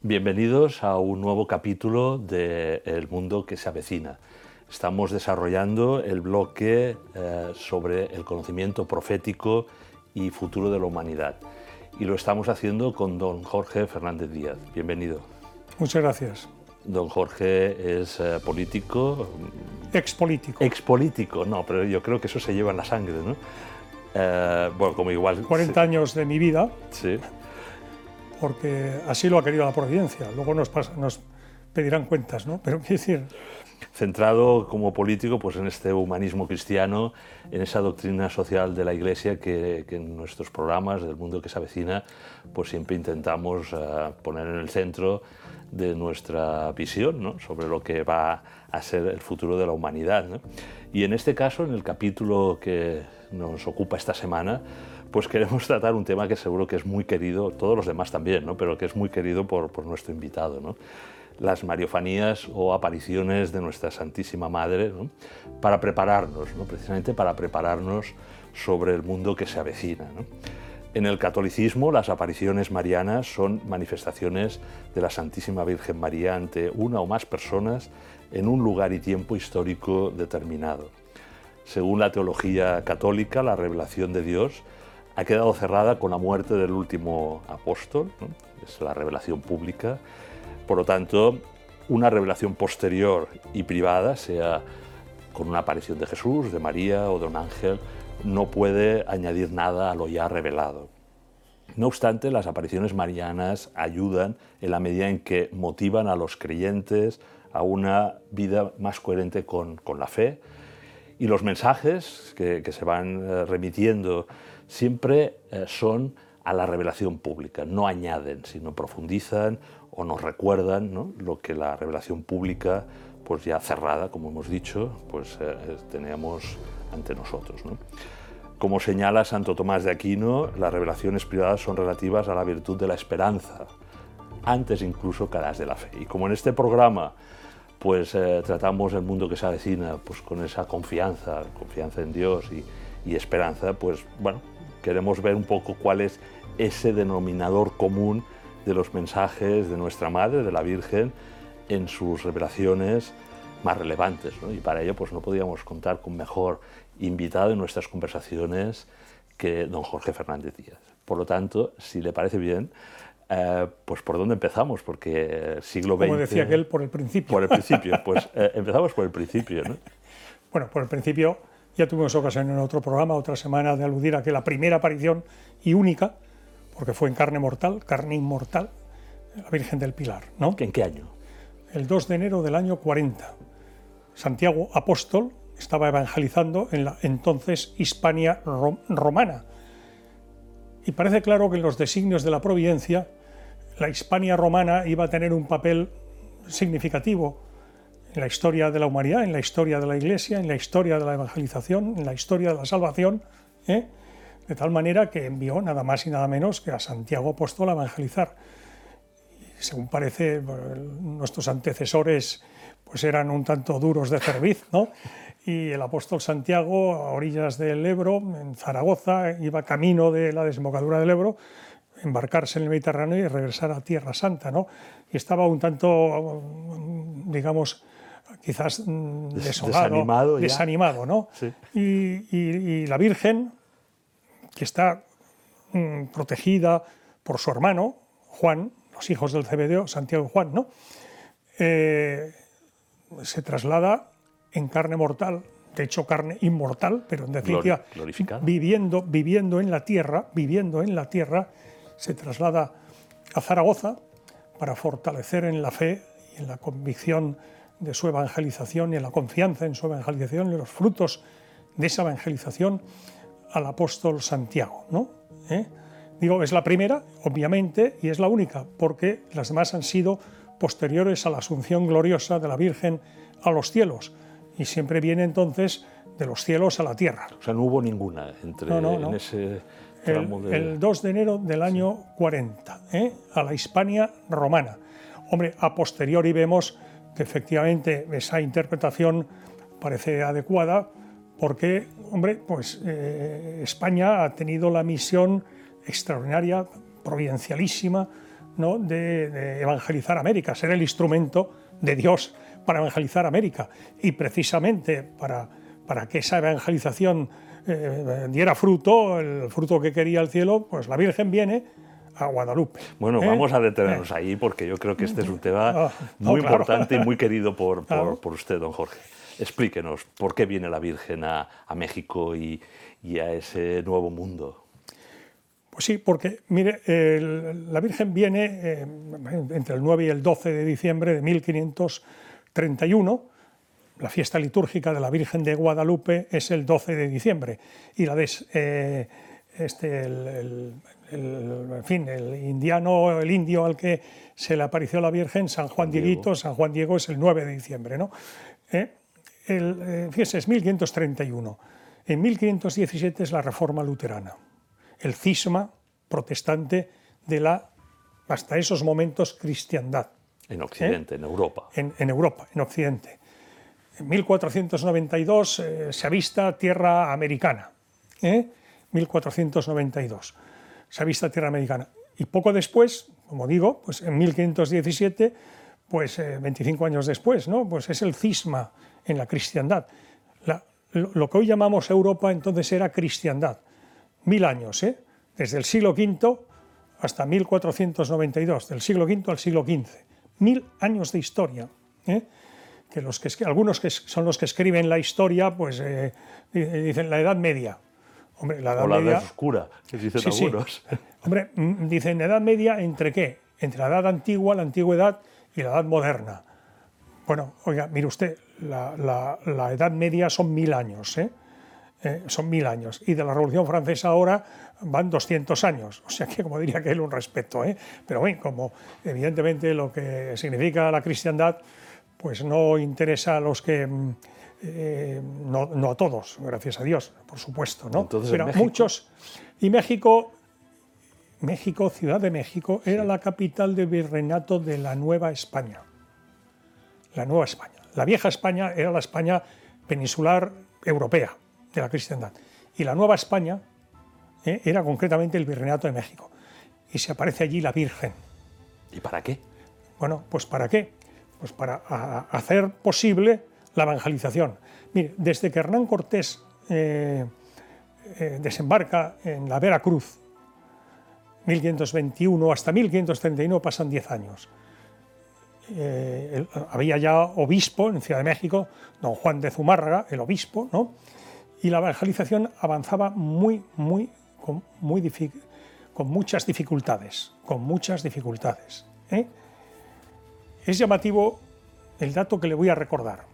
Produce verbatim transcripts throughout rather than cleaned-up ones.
Bienvenidos a un nuevo capítulo de El mundo que se avecina. Estamos desarrollando el bloque eh, sobre el conocimiento profético y futuro de la humanidad. Y lo estamos haciendo con don Jorge Fernández Díaz. Bienvenido. Muchas gracias. Don Jorge es eh, político. Expolítico. Expolítico, no, pero yo creo que eso se lleva en la sangre, ¿no? Eh, bueno, como igual... cuarenta años de mi vida. Sí. Porque así lo ha querido la providencia. Luego nos, pasa, nos pedirán cuentas, ¿no? Pero quiero decir... Centrado como político pues, en este humanismo cristiano, en esa doctrina social de la Iglesia que, que en nuestros programas del mundo que se avecina pues siempre intentamos uh, poner en el centro de nuestra visión, ¿no? Sobre lo que va a ser el futuro de la humanidad, ¿no? Y en este caso, en el capítulo que nos ocupa esta semana, pues queremos tratar un tema que seguro que es muy querido, todos los demás también, ¿no? Pero que es muy querido por, por nuestro invitado, ¿no? Las mariofanías o apariciones de nuestra Santísima Madre, ¿no? Para prepararnos, ¿no? Precisamente para prepararnos sobre el mundo que se avecina, ¿no? En el catolicismo, las apariciones marianas son manifestaciones de la Santísima Virgen María ante una o más personas en un lugar y tiempo histórico determinado. Según la teología católica, la revelación de Dios ha quedado cerrada con la muerte del último apóstol, ¿no? Es la revelación pública. Por lo tanto, una revelación posterior y privada, sea con una aparición de Jesús, de María o de un ángel, no puede añadir nada a lo ya revelado. No obstante, las apariciones marianas ayudan en la medida en que motivan a los creyentes a una vida más coherente con, con la fe, y los mensajes que, que se van eh, remitiendo siempre eh, son a la revelación pública, no añaden, sino profundizan o nos recuerdan, ¿no? Lo que la revelación pública, pues ya cerrada, como hemos dicho, pues eh, teníamos ante nosotros, ¿no? Como señala Santo Tomás de Aquino, las revelaciones privadas son relativas a la virtud de la esperanza, antes incluso que a las de la fe. Y como en este programa pues eh, tratamos el mundo que se avecina pues, con esa confianza, confianza en Dios y, y esperanza, pues bueno, queremos ver un poco cuál es ese denominador común de los mensajes de nuestra Madre, de la Virgen, en sus revelaciones más relevantes, ¿no? Y para ello pues no podíamos contar con mejor invitado en nuestras conversaciones que don Jorge Fernández Díaz. Por lo tanto, si le parece bien, eh, pues ¿por dónde empezamos? Porque siglo veinte... Como decía aquel, por el principio. Por el principio, pues eh, empezamos por el principio, ¿no? Bueno, por el principio ya tuvimos ocasión en otro programa, otra semana, de aludir a que la primera aparición y única, porque fue en carne mortal, carne inmortal, la Virgen del Pilar, ¿no? ¿En qué año? El dos de enero del año cuarenta. Santiago Apóstol estaba evangelizando en la entonces Hispania romana. Y parece claro que en los designios de la providencia, la Hispania romana iba a tener un papel significativo en la historia de la humanidad, en la historia de la Iglesia, en la historia de la evangelización, en la historia de la salvación, ¿eh? De tal manera que envió nada más y nada menos que a Santiago Apóstol a evangelizar. Y según parece, nuestros antecesores pues eran un tanto duros de cerviz, ¿no? Y el apóstol Santiago, a orillas del Ebro, en Zaragoza, iba camino de la desembocadura del Ebro, embarcarse en el Mediterráneo y regresar a Tierra Santa, ¿no? Y estaba un tanto, digamos, quizás desolado, desanimado, desanimado, ¿no? Sí. Y, y, y la Virgen, que está mmm, protegida por su hermano, Juan, los hijos del Zebedeo, Santiago y Juan, ¿no? Eh, se traslada en carne mortal, de hecho carne inmortal, pero en definitiva viviendo, viviendo en la tierra, viviendo en la tierra, se traslada a Zaragoza para fortalecer en la fe y en la convicción de su evangelización y en la confianza en su evangelización y los frutos de esa evangelización al apóstol Santiago, ¿no? ¿Eh? Digo, es la primera, obviamente, y es la única, porque las demás han sido posteriores a la asunción gloriosa de la Virgen a los cielos, y siempre viene entonces de los cielos a la tierra. O sea, no hubo ninguna entre no, no, no. en ese tramo el, de... el dos de enero del año sí. cuarenta, ¿eh? A la Hispania romana. Hombre, a posteriori vemos que efectivamente esa interpretación parece adecuada porque, hombre, pues eh, España ha tenido la misión extraordinaria, providencialísima, ¿no?, de, de evangelizar América, ser el instrumento de Dios para evangelizar América. Y precisamente para, para que esa evangelización eh, diera fruto, el fruto que quería el cielo, pues la Virgen viene a Guadalupe. Bueno, ¿eh? vamos a detenernos eh. ahí, porque yo creo que este es un tema Ah, no, muy claro. importante y muy querido por, por, Claro. por usted, don Jorge. Explíquenos, ¿por qué viene la Virgen a, a México y, y a ese nuevo mundo? Pues sí, porque, mire, el, la Virgen viene eh, entre el nueve y el doce de diciembre de mil quinientos treinta y uno. La fiesta litúrgica de la Virgen de Guadalupe es el doce de diciembre. Y la de, eh, este, el, el, el, en fin, el indiano, el indio al que se le apareció la Virgen, San Juan Dieguito, San Juan Diego, es el nueve de diciembre, ¿no? ¿Eh? El, eh, fíjese, es mil quinientos treinta y uno. En mil quinientos diecisiete es la Reforma Luterana, el cisma protestante de la, hasta esos momentos, cristiandad. En Occidente, ¿eh? en Europa. En, en Europa, en Occidente. En mil cuatrocientos noventa y dos eh, se avista tierra americana. ¿eh? mil cuatrocientos noventa y dos se avista tierra americana. Y poco después, como digo, pues en mil quinientos diecisiete, pues eh, veinticinco años después, ¿no? Pues es el cisma en la cristiandad. La, lo, lo que hoy llamamos Europa entonces era cristiandad. Mil años, ¿eh? Desde el siglo quinto hasta mil cuatrocientos noventa y dos, del siglo quinto al siglo quince. Mil años de historia. ¿eh? Que los que, algunos que son los que escriben la historia, pues eh, dicen la Edad Media. Hombre, la Edad o la Media, Edad Oscura, que dicen sí, algunos. Sí. Hombre, dicen Edad Media, ¿entre qué? Entre la Edad Antigua, la Antigüedad y la Edad Moderna. Bueno, oiga, mire usted, la, la, la Edad Media son mil años, ¿eh? Eh, son mil años. Y de la Revolución Francesa ahora van doscientos años. O sea que, como diría que él, un respeto, ¿eh? Pero bueno, como evidentemente lo que significa la cristiandad, pues no interesa a los que... Eh, no, no a todos, gracias a Dios, por supuesto, ¿no? Entonces, pero México... muchos. Y México, México, Ciudad de México, era sí. la capital del virreinato de la Nueva España. La Nueva España. La vieja España era la España peninsular europea de la cristiandad. Y la Nueva España eh, era concretamente el virreinato de México. Y se aparece allí la Virgen. ¿Y para qué? Bueno, pues ¿para qué? Pues para a, hacer posible la evangelización. Mire, desde que Hernán Cortés eh, eh, desembarca en la Veracruz, mil quinientos veintiuno hasta mil quinientos treinta y uno pasan diez años. Eh, el, había ya obispo en Ciudad de México, don Juan de Zumárraga, el obispo, ¿no? Y la evangelización avanzaba muy, muy, con, muy con muchas dificultades, con muchas dificultades. ¿eh? Es llamativo el dato que le voy a recordar.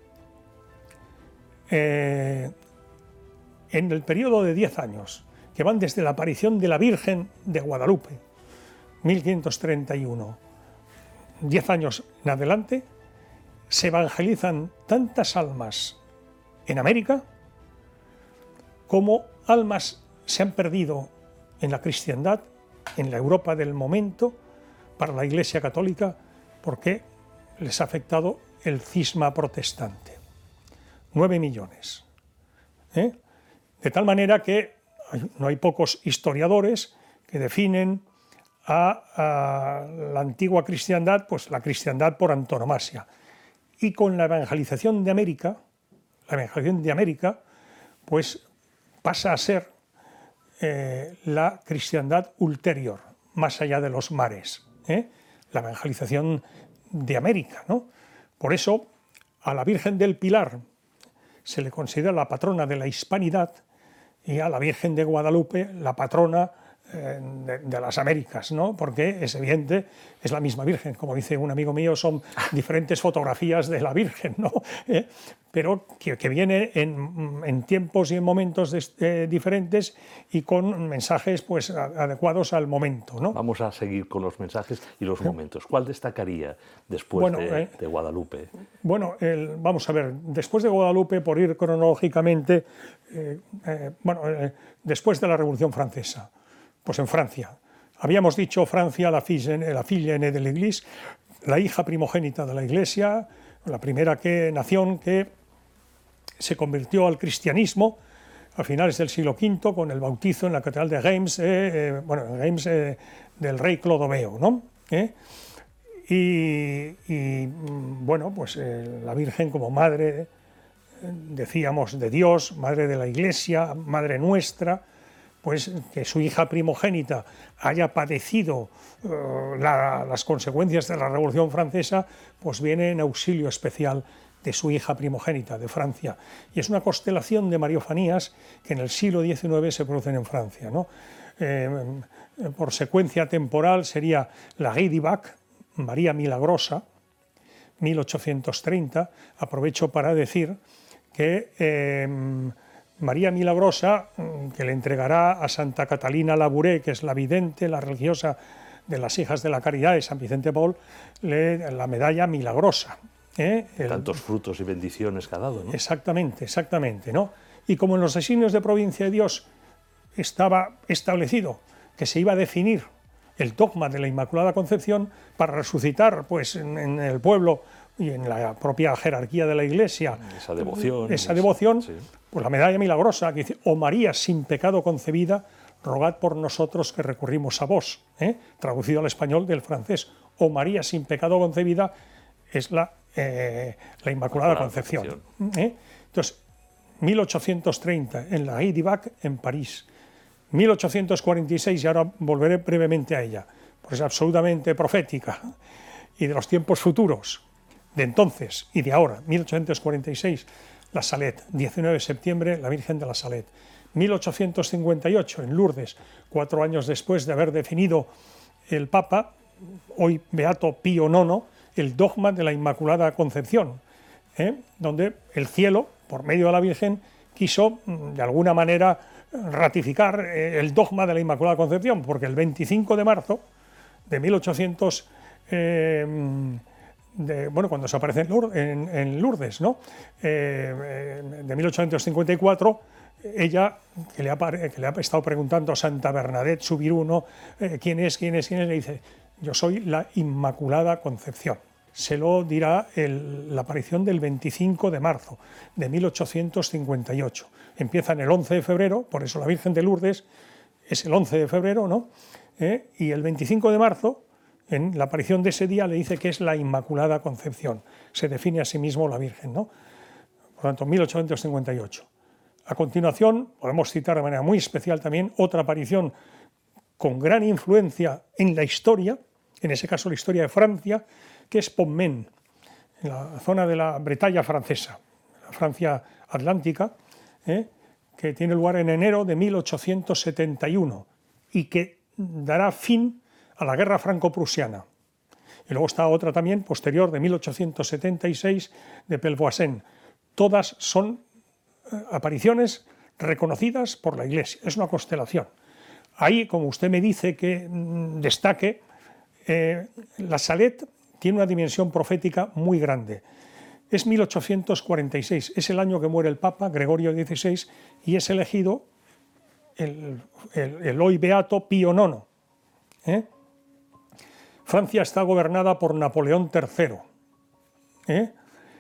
Eh, en el periodo de diez años, que van desde la aparición de la Virgen de Guadalupe, mil quinientos treinta y uno, diez años en adelante, se evangelizan tantas almas en América como almas se han perdido en la cristiandad, en la Europa del momento, para la Iglesia Católica, porque les ha afectado el cisma protestante. Nueve millones. ¿eh? De tal manera que hay, no hay pocos historiadores que definen a, a la antigua cristiandad, pues la cristiandad por antonomasia. Y con la evangelización de América, la evangelización de América, pues pasa a ser eh, la cristiandad ulterior, más allá de los mares. ¿eh? La evangelización de América, ¿no? Por eso, a la Virgen del Pilar se le considera la patrona de la hispanidad y a la Virgen de Guadalupe la patrona eh, de, de las Américas, ¿no? Porque es evidente, es la misma Virgen, como dice un amigo mío, son diferentes fotografías de la Virgen, ¿no? ¿Eh? Pero que, que viene en, en tiempos y en momentos de, eh, diferentes y con mensajes pues, adecuados al momento, ¿no? Vamos a seguir con los mensajes y los momentos. ¿Cuál destacaría después bueno, de, eh, de Guadalupe? Bueno, el, vamos a ver, después de Guadalupe, por ir cronológicamente, eh, eh, bueno, eh, después de la Revolución Francesa, pues en Francia. Habíamos dicho Francia, la fille, la fille aînée de l'Église, la hija primogénita de la Iglesia, la primera que, nación que se convirtió al cristianismo a finales del siglo quinto con el bautizo en la catedral de Reims, eh, eh, bueno, en Reims eh, del rey Clodoveo, ¿no? ¿eh? Y, y, bueno, pues eh, la Virgen como madre, decíamos, de Dios, madre de la Iglesia, madre nuestra, pues que su hija primogénita haya padecido uh, la, las consecuencias de la Revolución Francesa, pues viene en auxilio especial de su hija primogénita, de Francia. Y es una constelación de mariofanías que en el siglo diecinueve se producen en Francia, ¿no? Eh, por secuencia temporal sería la Lady Bac, María Milagrosa, mil ochocientos treinta. Aprovecho para decir que eh, María Milagrosa, que le entregará a Santa Catalina Labouré, que es la vidente, la religiosa de las Hijas de la Caridad de San Vicente Paul, le, la medalla milagrosa. ¿eh? El, Tantos frutos y bendiciones que ha dado, ¿no? Exactamente, exactamente, ¿no? Y como en los designios de provincia de Dios estaba establecido que se iba a definir el dogma de la Inmaculada Concepción para resucitar, pues, en, en el pueblo y en la propia jerarquía de la Iglesia, esa devoción, esa devoción sí. Pues la medalla milagrosa que dice: "Oh María sin pecado concebida, rogad por nosotros que recurrimos a vos", ¿eh? Traducido al español del francés. "Oh María sin pecado concebida" es la, eh, la Inmaculada Concepción. Concepción. ¿eh? Entonces, mil ochocientos treinta en la Lady Bac en París, mil ochocientos cuarenta y seis, y ahora volveré brevemente a ella, porque es absolutamente profética, y de los tiempos futuros, de entonces y de ahora, mil ochocientos cuarenta y seis, la Salette, diecinueve de septiembre, la Virgen de la Salette. mil ochocientos cincuenta y ocho, en Lourdes, cuatro años después de haber definido el Papa, hoy Beato Pío nono, el dogma de la Inmaculada Concepción, ¿eh? donde el cielo, por medio de la Virgen, quiso, de alguna manera, ratificar el dogma de la Inmaculada Concepción, porque el veinticinco de marzo de mil ochocientos... Eh, De, bueno, cuando se aparece en Lourdes, en, en Lourdes ¿no? eh, de mil ochocientos cincuenta y cuatro, ella, que le, ha, que le ha estado preguntando a Santa Bernadette Soubirous, ¿no? eh, ¿quién es, quién es, quién es? Le dice: "Yo soy la Inmaculada Concepción". Se lo dirá el, la aparición del veinticinco de marzo de mil ochocientos cincuenta y ocho. Empieza en el once de febrero, por eso la Virgen de Lourdes es el once de febrero, ¿no? ¿Eh? Y el veinticinco de marzo, en la aparición de ese día, le dice que es la Inmaculada Concepción. Se define a sí mismo la Virgen, ¿no? Por lo tanto, mil ochocientos cincuenta y ocho. A continuación, podemos citar de manera muy especial también otra aparición con gran influencia en la historia, en ese caso la historia de Francia, que es Pontmain, en la zona de la Bretaña francesa, la Francia atlántica, ¿eh? que tiene lugar en enero de mil ochocientos setenta y uno y que dará fin a la guerra franco-prusiana. Y luego está otra también, posterior, de mil ochocientos setenta y seis, de Pelvoisin. Todas son eh, apariciones reconocidas por la Iglesia. Es una constelación. Ahí, como usted me dice que mmm, destaque, eh, la Salette tiene una dimensión profética muy grande. Es mil ochocientos cuarenta y seis, es el año que muere el Papa, Gregorio dieciséis, y es elegido el, el, el hoy beato Pío nono. ¿Eh? Francia está gobernada por Napoleón tercero, ¿eh?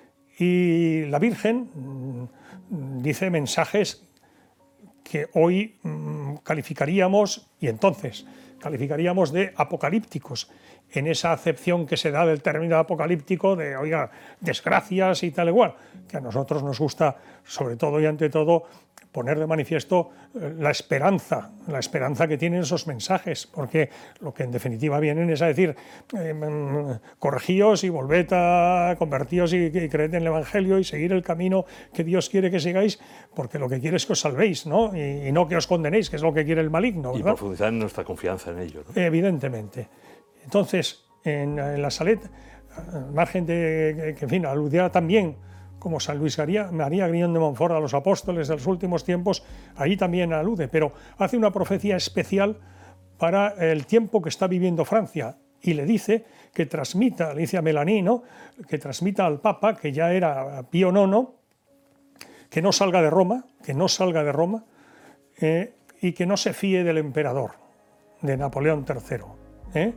y la Virgen mmm, dice mensajes que hoy mmm, calificaríamos, y entonces calificaríamos de apocalípticos, en esa acepción que se da del término apocalíptico de, oiga, desgracias y tal igual, que a nosotros nos gusta, sobre todo y ante todo, poner de manifiesto la esperanza, la esperanza que tienen esos mensajes, porque lo que en definitiva vienen es a decir, eh, corregíos y volved a convertíos y, y creed en el Evangelio y seguir el camino que Dios quiere que sigáis, porque lo que quiere es que os salvéis, ¿no? Y, y no que os condenéis, que es lo que quiere el maligno, ¿verdad? Y profundizar en nuestra confianza en ello, ¿no? Evidentemente. Entonces, en, en la Salette, al margen de que, en fin, aludía también, como San Luis María, María Griñón de Montfort, a los apóstoles de los últimos tiempos, ahí también alude, pero hace una profecía especial para el tiempo que está viviendo Francia, y le dice que transmita, le dice a Melanie, ¿no? que transmita al Papa, que ya era Pío nono, que no salga de Roma, que no salga de Roma, eh, y que no se fíe del emperador, de Napoleón tercero. ¿eh?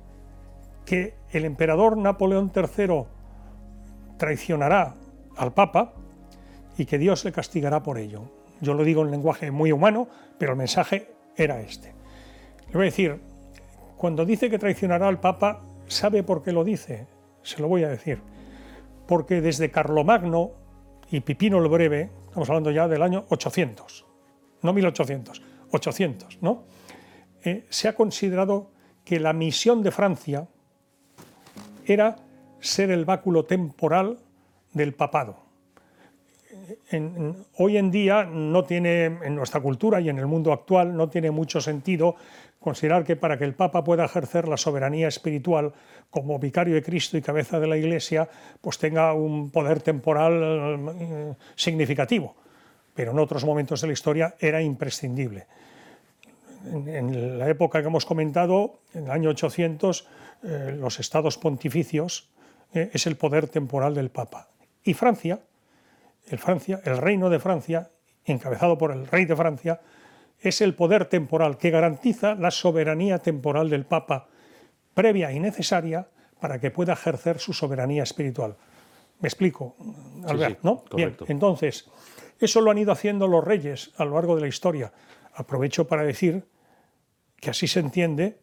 Que el emperador Napoleón tercero traicionará al Papa y que Dios le castigará por ello. Yo lo digo en lenguaje muy humano, pero el mensaje era este. Le voy a decir, cuando dice que traicionará al Papa, ¿sabe por qué lo dice? Se lo voy a decir. Porque desde Carlomagno y Pipino el Breve, estamos hablando ya del año ochocientos, no mil ochocientos, ochocientos, ¿no? Eh, se ha considerado que la misión de Francia era ser el báculo temporal del papado. En, en, hoy en día no tiene, en nuestra cultura y en el mundo actual, no tiene mucho sentido considerar que para que el Papa pueda ejercer la soberanía espiritual como vicario de Cristo y cabeza de la Iglesia, pues tenga un poder temporal eh, significativo. Pero en otros momentos de la historia era imprescindible. En, en la época que hemos comentado, en el año ochocientos, eh, los estados pontificios eh, es el poder temporal del Papa. Y Francia, el Francia, el reino de Francia, encabezado por el rey de Francia, es el poder temporal que garantiza la soberanía temporal del Papa, previa y necesaria para que pueda ejercer su soberanía espiritual. ¿Me explico, Albert? Sí, sí, ¿no? Bien, entonces, eso lo han ido haciendo los reyes a lo largo de la historia. Aprovecho para decir que así se entiende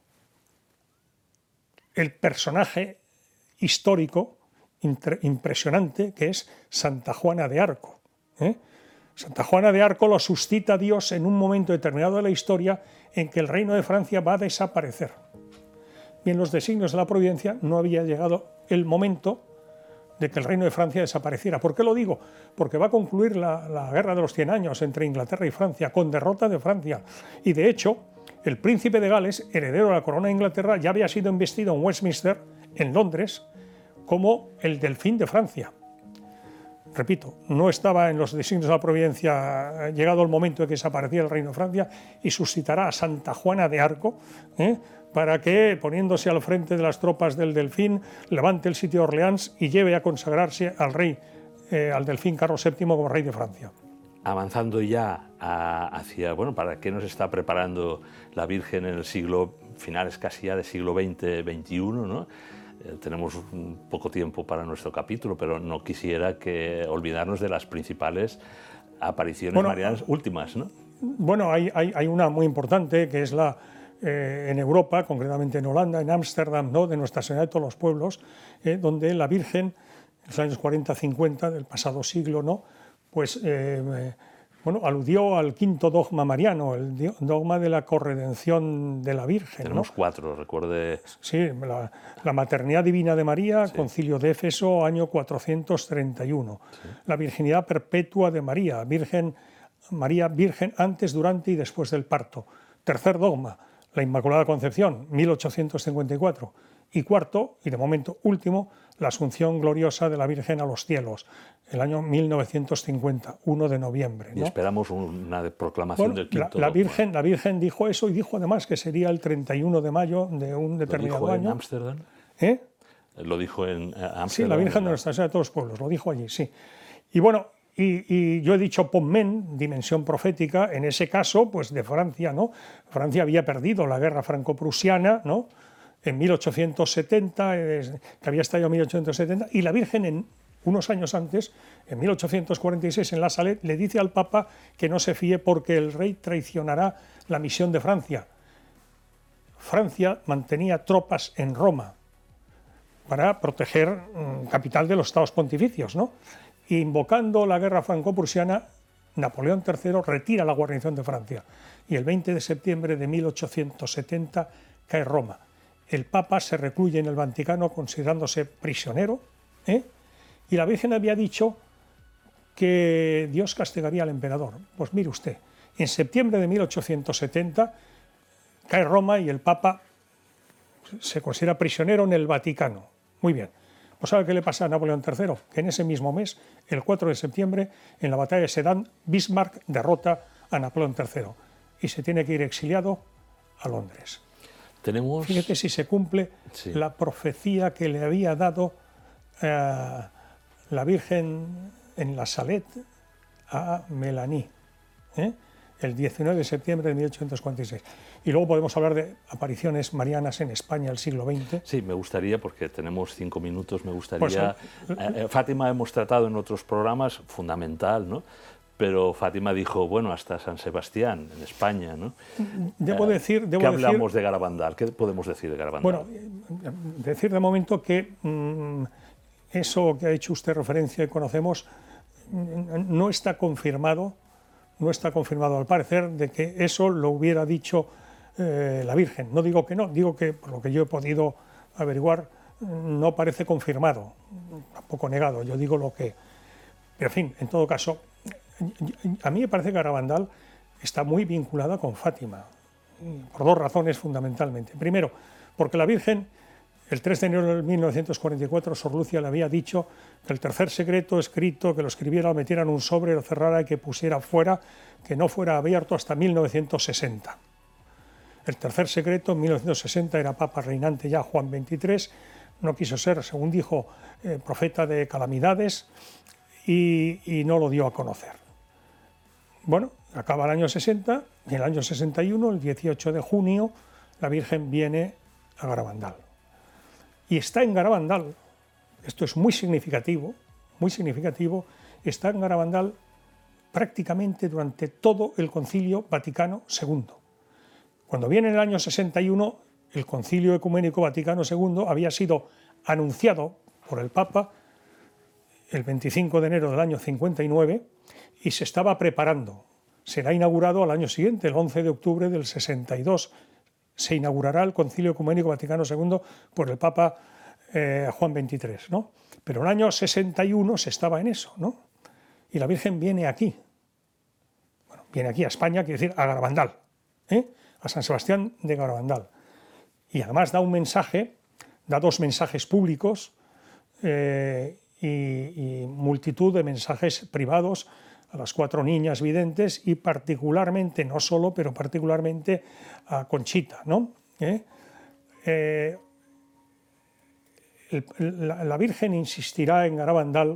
el personaje histórico impresionante que es Santa Juana de Arco. ¿eh? Santa Juana de Arco lo suscita Dios en un momento determinado de la historia en que el reino de Francia va a desaparecer. Y en los designios de la providencia no había llegado el momento de que el reino de Francia desapareciera. ¿Por qué lo digo? Porque va a concluir la, la guerra de los cien años entre Inglaterra y Francia, con derrota de Francia. Y de hecho, el príncipe de Gales, heredero de la corona de Inglaterra, ya había sido investido en Westminster, en Londres, como el delfín de Francia. Repito, no estaba en los designios de la providencia llegado el momento de que desapareciera el reino de Francia, y suscitará a Santa Juana de Arco, ¿eh? para que, poniéndose al frente de las tropas del delfín, levante el sitio de Orleans y lleve a consagrarse al rey, eh, al delfín Carlos séptimo como rey de Francia. Avanzando ya a, hacia, bueno, ¿para qué nos está preparando la Virgen en el siglo, finales casi ya del siglo veinte veintiuno, ¿no? Eh, tenemos un poco tiempo para nuestro capítulo, pero no quisiera que olvidarnos de las principales apariciones bueno, marianas últimas, ¿no? Bueno, hay, hay, hay una muy importante que es la eh, en Europa, concretamente en Holanda, en Ámsterdam, ¿no? de Nuestra Señora de todos los pueblos, eh, donde la Virgen, en los años cuarenta cincuenta del pasado siglo, ¿no? pues eh, bueno, aludió al quinto dogma mariano, el dogma de la corredención de la Virgen. Tenemos ¿no? cuatro, recuerde. Sí, la, la maternidad divina de María, sí. Concilio de Éfeso, año cuatrocientos treinta y uno. Sí. La virginidad perpetua de María, Virgen, María Virgen antes, durante y después del parto. Tercer dogma, la Inmaculada Concepción, mil ochocientos cincuenta y cuatro. Y cuarto, y de momento último, la Asunción gloriosa de la Virgen a los cielos, el año mil novecientos cincuenta, primero de noviembre. ¿no? Y esperamos una proclamación bueno, del quinto la, la, dogma. Virgen, la Virgen dijo eso y dijo además que sería el treinta y uno de mayo de un determinado año. ¿Lo dijo año. en Ámsterdam? ¿Eh? Lo dijo en Ámsterdam. Sí, la Virgen de Nuestra Señora de todos los pueblos, lo dijo allí, sí. Y bueno, y, y yo he dicho Pommen, dimensión profética, en ese caso, pues de Francia, ¿no? Francia había perdido la guerra franco-prusiana, ¿no? En mil ochocientos setenta, que había estallado en mil ochocientos setenta, y la Virgen en unos años antes, en mil ochocientos cuarenta y seis, en La Salette, le dice al Papa que no se fíe porque el rey traicionará la misión de Francia. Francia mantenía tropas en Roma para proteger mmm, capital de los estados pontificios, ¿no? Y invocando la guerra franco-prusiana, Napoleón tercero retira la guarnición de Francia. Y el veinte de septiembre de mil ochocientos setenta cae Roma. El Papa se recluye en el Vaticano considerándose prisionero, ¿eh? y la Virgen había dicho que Dios castigaría al emperador. Pues mire usted, en septiembre de mil ochocientos setenta cae Roma y el Papa se considera prisionero en el Vaticano. Muy bien. Pues ¿sabe qué le pasa a Napoleón tercero? Que en ese mismo mes, el cuatro de septiembre, en la batalla de Sedan, Bismarck derrota a Napoleón tercero y se tiene que ir exiliado a Londres. Tenemos... Fíjate si se cumple sí. la profecía que le había dado eh, la Virgen en La Salette a Melanie, ¿eh? el diecinueve de septiembre de mil ochocientos cuarenta y seis. Y luego podemos hablar de apariciones marianas en España del siglo veinte. Sí, me gustaría, porque tenemos cinco minutos, me gustaría... Pues, eh, eh, Fátima hemos tratado en otros programas, fundamental, ¿no? pero Fátima dijo, bueno, hasta San Sebastián, en España, ¿no? Debo decir... Debo ¿Qué hablamos decir, de Garabandal? ¿Qué podemos decir de Garabandal? Bueno, decir de momento que mmm, eso que ha hecho usted referencia y conocemos no está confirmado, no está confirmado al parecer de que eso lo hubiera dicho eh, la Virgen. No digo que no, digo que por lo que yo he podido averiguar no parece confirmado, tampoco negado, yo digo lo que... Pero en fin, en todo caso, a mí me parece que Garabandal está muy vinculada con Fátima, por dos razones fundamentalmente. Primero, porque la Virgen, el tres de enero de mil novecientos cuarenta y cuatro, Sor Lucia le había dicho que el tercer secreto escrito, que lo escribiera, lo metiera en un sobre, lo cerrara y que pusiera fuera, que no fuera abierto hasta mil novecientos sesenta. El tercer secreto, en mil novecientos sesenta, era Papa reinante ya Juan veintitrés, no quiso ser, según dijo, eh, profeta de calamidades y, y no lo dio a conocer. Bueno, acaba el año sesenta y en el año sesenta y uno, el dieciocho de junio, la Virgen viene a Garabandal. Y está en Garabandal, esto es muy significativo, muy significativo, está en Garabandal prácticamente durante todo el Concilio Vaticano segundo. Cuando viene en el año sesenta y uno, el Concilio Ecuménico Vaticano segundo había sido anunciado por el Papa el veinticinco de enero del año cincuenta y nueve y se estaba preparando. Será inaugurado al año siguiente, el once de octubre del sesenta y dos. Se inaugurará el Concilio Ecuménico Vaticano segundo por el Papa eh, Juan veintitrés, ¿no? Pero en el año sesenta y uno se estaba en eso, ¿no? Y la Virgen viene aquí. Bueno, viene aquí a España, quiere decir a Garabandal, ¿eh? A San Sebastián de Garabandal. Y además da un mensaje, da dos mensajes públicos eh, y, y multitud de mensajes privados a las cuatro niñas videntes y particularmente, no solo, pero particularmente a Conchita, ¿no? ¿Eh? Eh, el, la, la Virgen insistirá en Garabandal,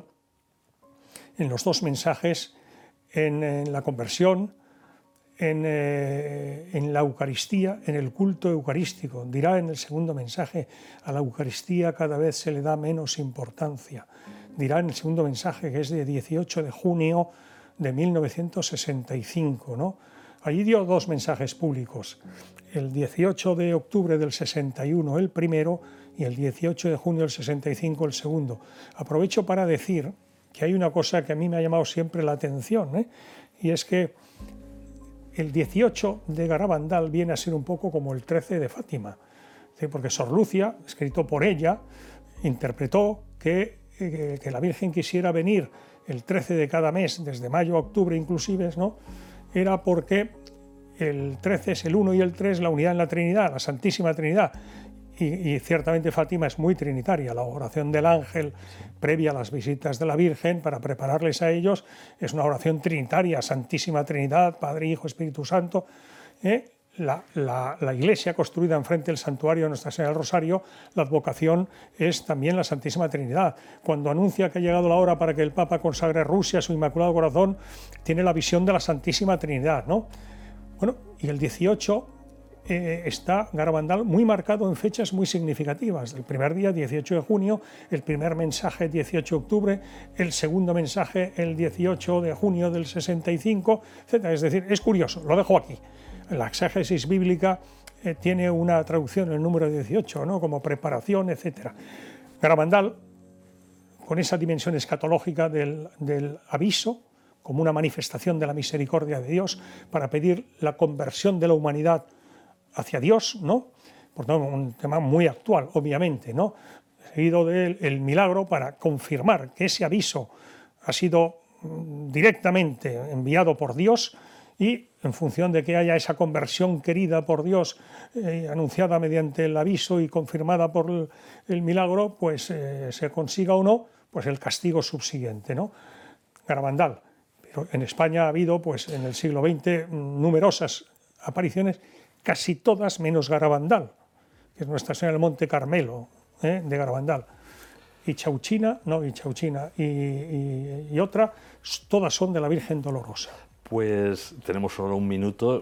en los dos mensajes, en, en la conversión, en, eh, en la Eucaristía, en el culto eucarístico. Dirá en el segundo mensaje, a la Eucaristía cada vez se le da menos importancia. Dirá en el segundo mensaje, que es de dieciocho de junio de mil novecientos sesenta y cinco, ¿no? Allí dio dos mensajes públicos, el dieciocho de octubre del sesenta y uno el primero y el dieciocho de junio del sesenta y cinco el segundo. Aprovecho para decir que hay una cosa que a mí me ha llamado siempre la atención, ¿eh? Y es que el dieciocho de Garabandal viene a ser un poco como el trece de Fátima, ¿sí? Porque Sor Lucia, escrito por ella, interpretó que, eh, que la Virgen quisiera venir el trece de cada mes, desde mayo a octubre inclusive, ¿no? Era porque el trece es el uno y el tres, la unidad en la Trinidad, la Santísima Trinidad. Y, y ciertamente Fátima es muy trinitaria. La oración del ángel previa a las visitas de la Virgen para prepararles a ellos es una oración trinitaria, Santísima Trinidad, Padre, Hijo, Espíritu Santo. ¿eh? La, la, la iglesia construida enfrente del santuario de Nuestra Señora del Rosario, la advocación es también la Santísima Trinidad. Cuando anuncia que ha llegado la hora para que el Papa consagre Rusia a su Inmaculado Corazón, tiene la visión de la Santísima Trinidad, ¿no? Bueno, y el dieciocho eh, está Garabandal muy marcado en fechas muy significativas. El primer día, dieciocho de junio, el primer mensaje, dieciocho de octubre, el segundo mensaje, el dieciocho de junio del sesenta y cinco, etcétera. Es decir, es curioso, lo dejo aquí. La exégesis bíblica eh, tiene una traducción en el número dieciocho, ¿no? Como preparación, etcétera. Garabandal, con esa dimensión escatológica del, del aviso, como una manifestación de la misericordia de Dios para pedir la conversión de la humanidad hacia Dios, ¿no? Por tanto, un tema muy actual, obviamente, ¿no? Seguido del milagro para confirmar que ese aviso ha sido directamente enviado por Dios y en función de que haya esa conversión querida por Dios, eh, anunciada mediante el aviso y confirmada por el, el milagro, pues eh, se consiga o no, pues el castigo subsiguiente, ¿no? Garabandal. Pero en España ha habido, pues en el siglo veinte, numerosas apariciones, casi todas menos Garabandal, que es Nuestra Señora del Monte Carmelo, ¿eh? de Garabandal. Y Chauchina, no, y Chauchina, y, y, y otra, todas son de la Virgen Dolorosa. Pues tenemos solo un minuto,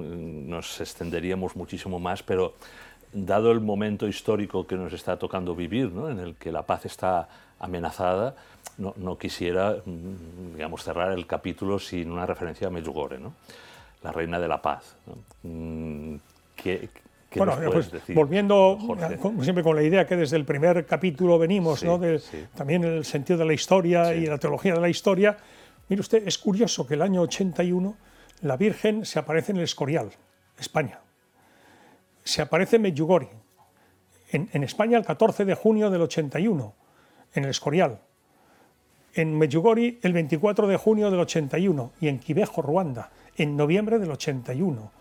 nos extenderíamos muchísimo más, pero dado el momento histórico que nos está tocando vivir, ¿no? En el que la paz está amenazada, no, no quisiera, digamos, cerrar el capítulo sin una referencia a Medjugorje, ¿no? La reina de la paz, ¿no? ¿Qué, qué bueno, nos puedes pues, decir, volviendo Jorge? Con, siempre con la idea que desde el primer capítulo venimos, Sí, ¿no? de, sí. también el sentido de la historia Sí. y la teología de la historia. Mire usted, es curioso que el año ochenta y uno la Virgen se aparece en el Escorial, España. Se aparece en Medjugorje, en, en España el catorce de junio del ochenta y uno, en el Escorial. En Medjugorje el veinticuatro de junio del ochenta y uno y en Quibejo, Ruanda, en noviembre del ochenta y uno.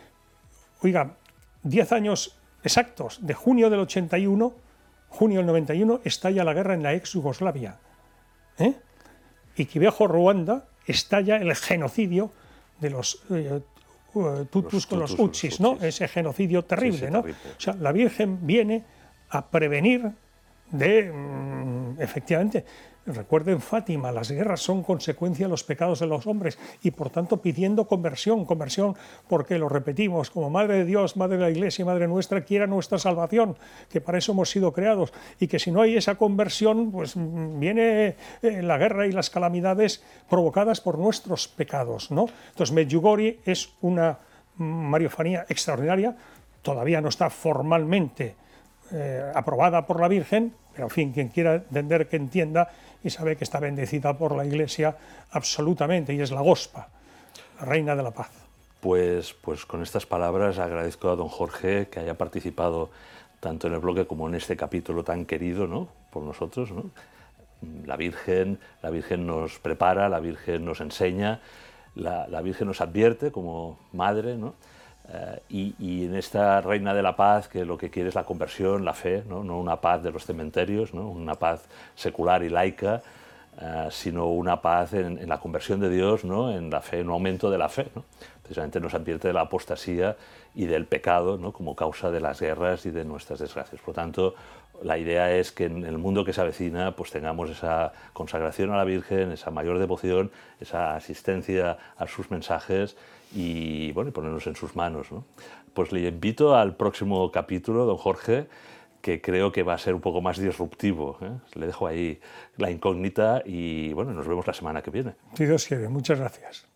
Oiga, diez años exactos, de junio del ochenta y uno, junio del noventa y uno, estalla la guerra en la ex Yugoslavia. ¿Eh? Y Quibejo, Ruanda, estalla el genocidio de los eh, tutus Los con los tutus, utsis, los ¿no? utsis. Ese genocidio terrible, Sí, sí, ¿no? terrible. O sea, la Virgen viene a prevenir de, mm, efectivamente, recuerden Fátima, las guerras son consecuencia de los pecados de los hombres y por tanto pidiendo conversión, conversión porque lo repetimos, como Madre de Dios, Madre de la Iglesia y Madre nuestra, quiera nuestra salvación, que para eso hemos sido creados y que si no hay esa conversión, pues mm, viene eh, la guerra y las calamidades provocadas por nuestros pecados, ¿no? Entonces Medjugorje es una mm, mariofanía extraordinaria, todavía no está formalmente Eh, aprobada por la Virgen, pero en fin, quien quiera entender que entienda y sabe que está bendecida por la Iglesia absolutamente, y es la Gospa, la Reina de la Paz. Pues, pues con estas palabras agradezco a don Jorge que haya participado tanto en el bloque como en este capítulo tan querido, ¿no?, por nosotros, ¿no? La Virgen, la Virgen nos prepara, la Virgen nos enseña, la, la Virgen nos advierte como madre, ¿no? Uh, y, y en esta Reina de la Paz, que lo que quiere es la conversión, la fe, no, no una paz de los cementerios, ¿no?, una paz secular y laica, uh, sino una paz en, en la conversión de Dios, ¿no?, en la fe, en un aumento de la fe, ¿no? Precisamente nos advierte de la apostasía y del pecado, ¿no?, como causa de las guerras y de nuestras desgracias. Por lo tanto, la idea es que en el mundo que se avecina pues tengamos esa consagración a la Virgen, esa mayor devoción, esa asistencia a sus mensajes y, bueno, y ponernos en sus manos, ¿no? Pues le invito al próximo capítulo, don Jorge, que creo que va a ser un poco más disruptivo, ¿eh? Le dejo ahí la incógnita y, bueno, nos vemos la semana que viene. Si Dios quiere, muchas gracias.